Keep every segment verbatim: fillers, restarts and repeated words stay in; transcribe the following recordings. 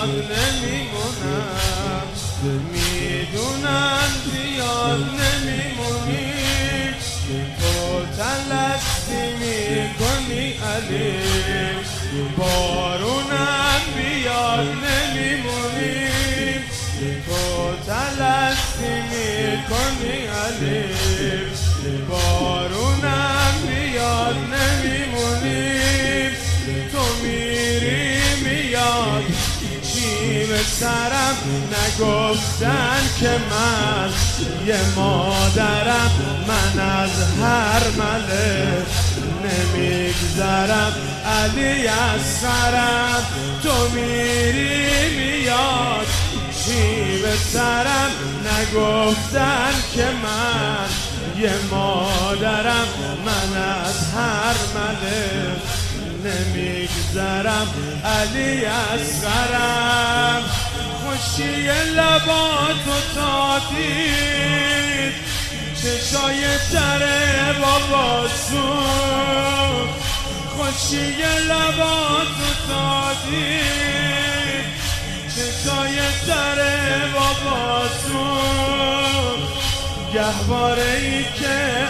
زیاد نمیمونم، میدونم زیاد نمیمونی، تو تلستی میکنی علی، بارونم بیاد نمیمونی، تو تلستی میکنی علی، بارونم بیاد نمیمونی، تو میری میاد چی به سرم، نگفتن که من یه مادرم، من از هر مله نمیگذرم، علی اصغرم، تو میری میاد چی به سرم، نگفتن که من یه مادرم، من از هر مله نمیگذرم، علی اصغرم، خوشی لباتو تا دید، چشای تره باباسون، خوشی لباتو تا دید، چشای تره باباسون، گهواره ای که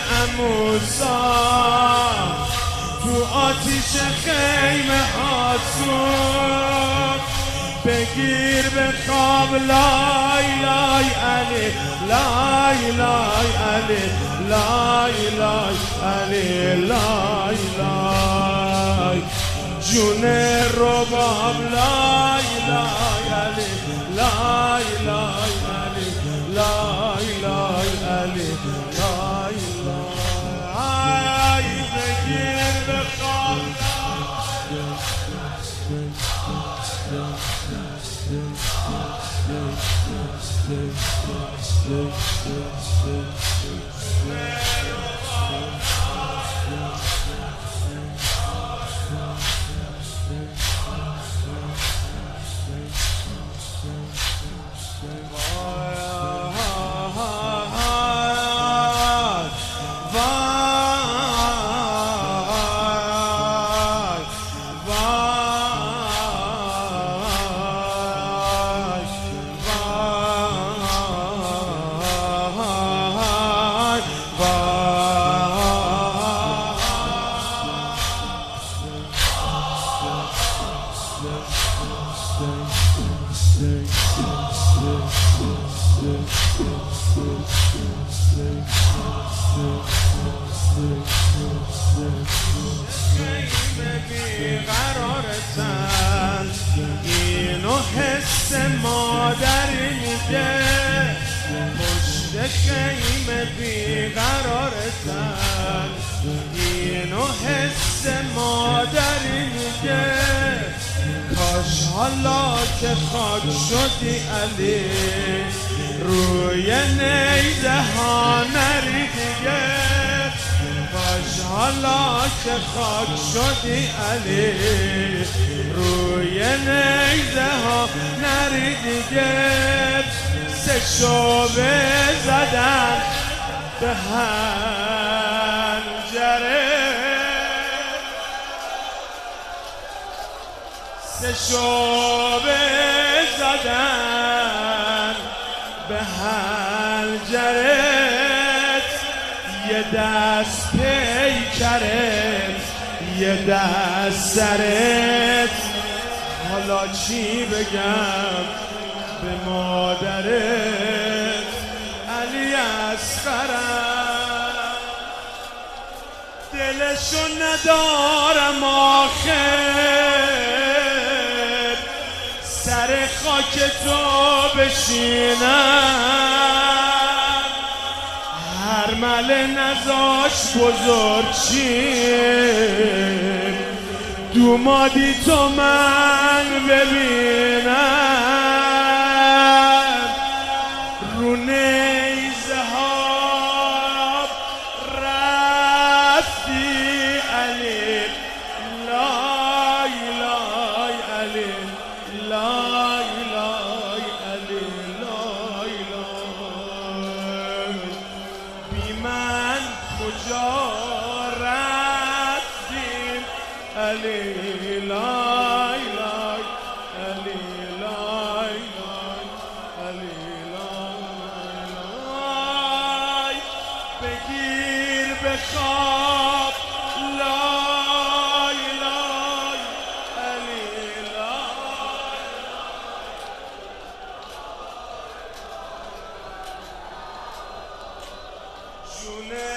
عموسا تو آتیش خیمه هاتون، بگیر به خواب لای لای علی، لای لای علی، لای لای علی، لای لای جون رباب، لای لای علی، لای لای علی، لای لای علی، لای لای بگیر به خواب، بیقرارتن، اینو حس مادری میگه، پشت خیمه بیقرارتن، اینو حس مادری میگه، کاش حالا که خاک شدی علی، روی نیزه ها نری دیگه، کاش حالا که خاک شدی علی، روی نیزه ها نری دیگه، سه شعبه زدن به حنجره، سه شعبه زدن به حنجرت، یه دست پیکرت یه دست سرت، حالا چی بگم به مادرت، علی اصغرم، دلشو ندارم آخر، سر خاک تو بشینم، هر مله نزاش بزرگ چیم، دومادی تو من ببینم، رو نیزه ها رفتی علی، لای لای علی، لای لای علی، لای لای بی من کجا رفتیم علی، لای لای علی، لای بگیر به خواب لای لای علی لای جون